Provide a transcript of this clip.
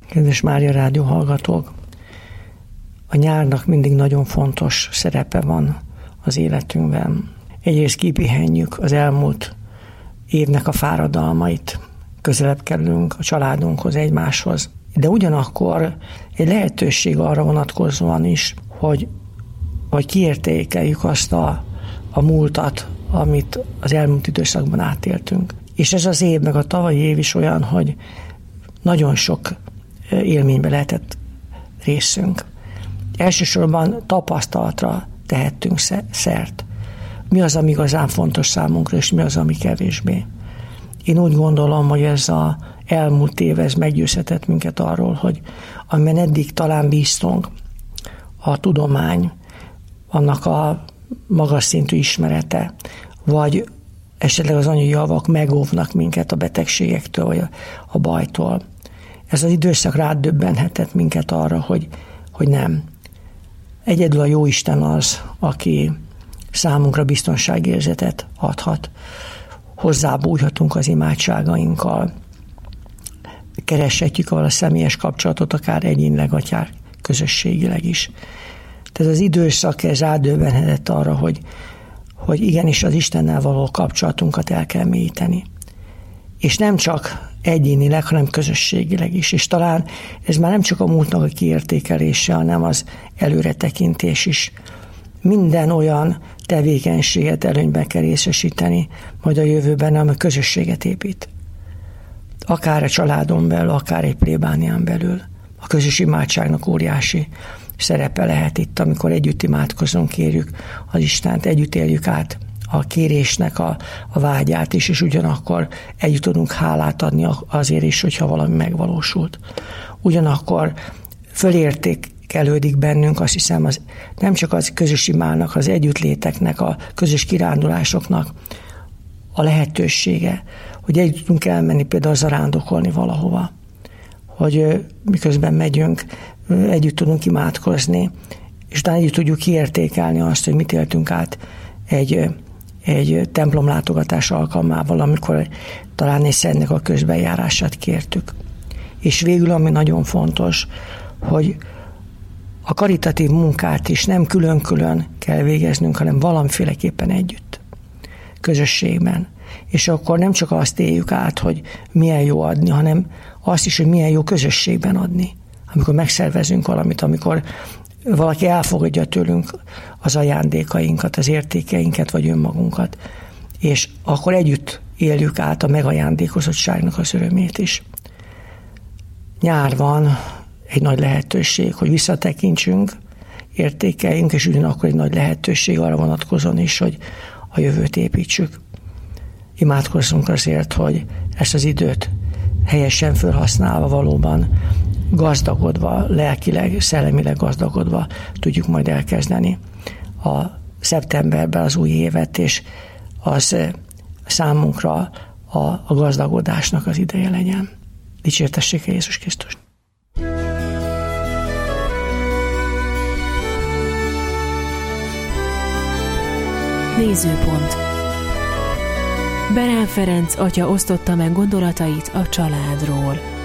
Kedves Mária Rádió hallgatók! A nyárnak mindig nagyon fontos szerepe van az életünkben. Egyrészt kipihenjük az elmúlt évnek a fáradalmait, közelebb kerülünk a családunkhoz, egymáshoz. De ugyanakkor egy lehetőség arra vonatkozóan is, hogy kiértékeljük azt a múltat, amit az elmúlt időszakban átéltünk. És ez az év, meg a tavalyi év is olyan, hogy nagyon sok élménybe lehetett részünk. Elsősorban tapasztalatra tehettünk szert. Mi az, ami igazán fontos számunkra, és mi az, ami kevésbé. Én úgy gondolom, hogy ez az elmúlt év ez meggyőzhetett minket arról, hogy amiben eddig talán bíztunk, a tudomány, annak a magas szintű ismerete, vagy esetleg az anyagi javak megóvnak minket a betegségektől, vagy a bajtól. Ez az időszak rádöbbenhetett minket arra, hogy nem. Egyedül a Jóisten az, aki számunkra biztonságérzetet adhat. Hozzábújhatunk az imádságainkkal, kereshetjük a személyes kapcsolatot, akár egyénileg, akár közösségileg is. Tehát az időszak ez rádöbbenhetett arra, hogy igenis az Istennel való kapcsolatunkat el kell mélyíteni. És nem csak egyénileg, hanem közösségileg is. És talán ez már nem csak a múltnak a kiértékelése, hanem az előretekintés is. Minden olyan tevékenységet előnyben kell részesíteni, majd a jövőben, ami közösséget épít. Akár a családon belül, akár egy plébánián belül. A közös imádságnak óriási szerepe lehet itt, amikor együtt imádkozunk, kérjük az Istent, együtt éljük át a kérésnek a vágyát is, és ugyanakkor együtt tudunk hálát adni azért is, hogyha valami megvalósult. Ugyanakkor fölértékelődik bennünk, azt hiszem, nem csak az közös imának, az együttléteknek, a közös kirándulásoknak a lehetősége, hogy együtt tudunk elmenni például zarándokolni valahova, hogy miközben megyünk, együtt tudunk imádkozni, és utána együtt tudjuk kiértékelni azt, hogy mit éltünk át egy templomlátogatás alkalmával, amikor talán egy szentnek a közbenjárását kértük. És végül, ami nagyon fontos, hogy a karitatív munkát is nem külön-külön kell végeznünk, hanem valamiféleképpen együtt, közösségben. És akkor nem csak azt éljük át, hogy milyen jó adni, hanem azt is, hogy milyen jó közösségben adni. Amikor megszervezünk valamit, amikor valaki elfogadja tőlünk az ajándékainkat, az értékeinket, vagy önmagunkat, és akkor együtt éljük át a megajándékozottságnak az örömét is. Nyár van, egy nagy lehetőség, hogy visszatekintsünk, értékeljünk, és ugyanakkor egy nagy lehetőség arra vonatkozóan is, hogy a jövőt építsük. Imádkozzunk azért, hogy ezt az időt helyesen felhasználva valóban gazdagodva, lelkileg, szellemileg gazdagodva tudjuk majd elkezdeni a szeptemberben az új évet, és az számunkra a gazdagodásnak az ideje legyen. Dicsértessék Jézus Krisztus! Nézőpont. Berán Ferenc atya osztotta meg gondolatait a családról.